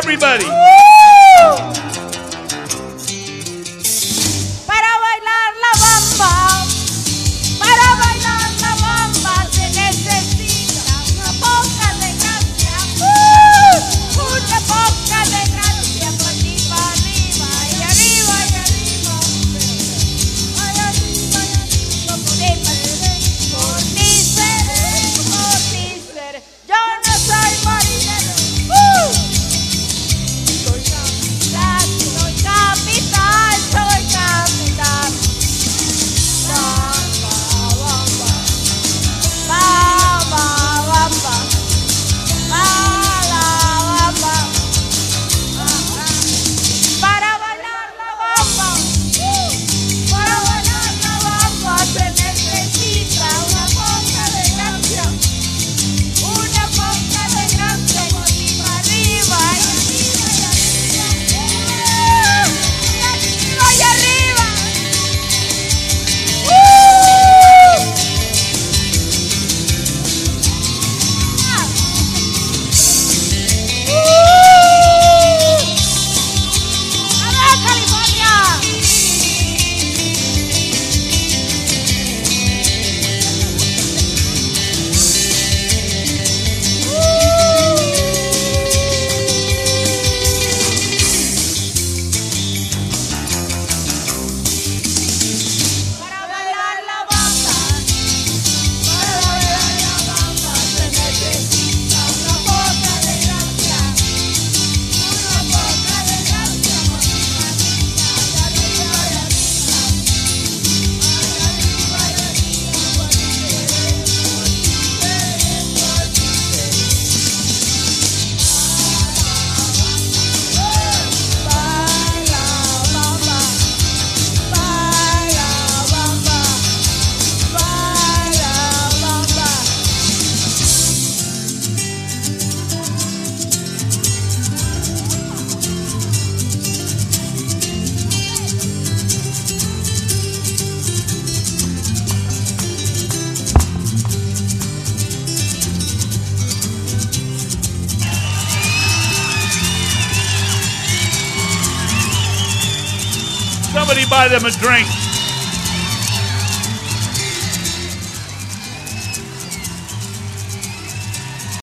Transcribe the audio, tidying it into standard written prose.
everybody. Para bailar la bamba, para bailar la bamba se necesita una poca de gracia, una poca de gracia, para arriba, arriba, y arriba, y arriba, ay, arriba, y arriba, por ti seré, yo no soy marinero, soy capitán, soy capitán, soy capitán. Bamba, bamba, bamba, bamba, bamba, para bailar la bamba, para bailar la bamba se necesita una poca de gracia, una poca de gracia, por arriba, y arriba, y arriba, ¡Hola, California! Para bailar la bamba, para bailar la bamba se necesita una poca de gracia, una poca de gracia, por arriba, arriba, arriba, Somebody buy them a drink.